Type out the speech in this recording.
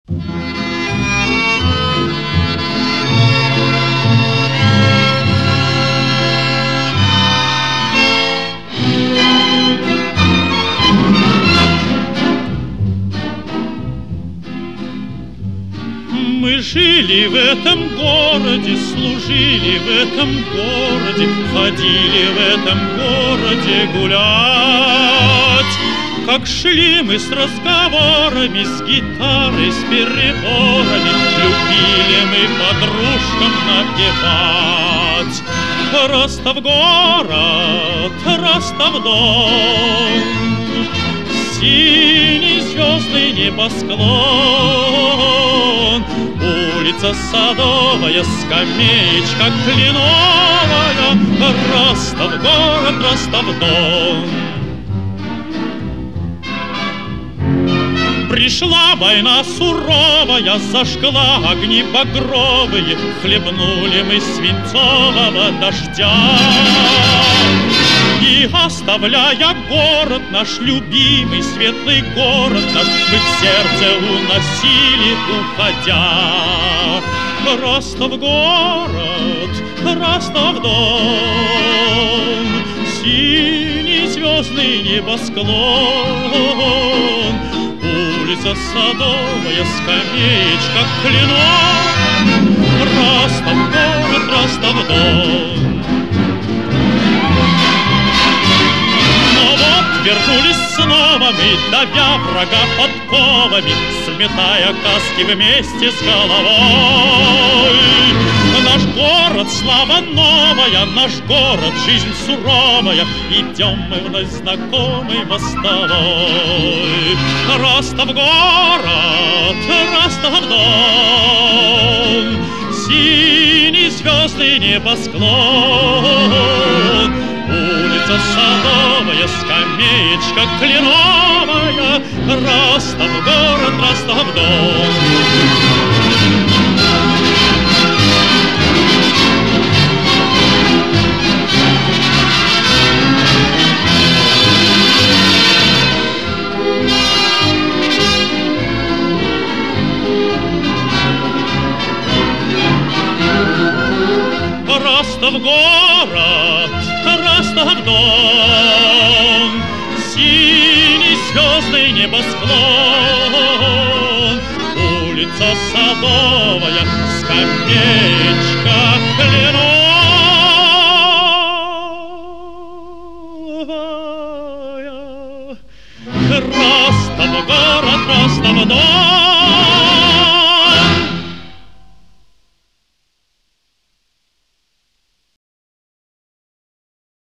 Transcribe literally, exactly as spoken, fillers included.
Мы жили в этом городе, служили в этом городе, ходили в этом городе гулять. Как шли мы с разговорами, с гитарой, с переборами, любили мы подружкам напевать. Ростов город, Ростов дом, синий звездный небосклон, улица Садовая, скамеечка кленовая, Ростов город, Ростов дом. Пришла война суровая, зажгла огни багровые, хлебнули мы свинцового дождя. И оставляя город наш, любимый светлый город наш, мы в сердце уносили, уходя. Ростов город, Ростов дом, синий звездный небосклон, улица Садовая, скамеечка кленовая, Ростов город, Ростов дом. Вернулись снова мы, давя врага подковами, сметая каски вместе с головой. Наш город, слава новая, наш город, жизнь суровая, идем мы вновь знакомый мостовой. Ростов город, Ростов дом, синий звездный небосклон, улица Садовая, скамеечка кленовая, Ростов город, Ростов дом. Ростов город, Ростов дом, синий звездный небосклон, улица Садовая, скамеечка кленовая, Ростов город, Ростов дом.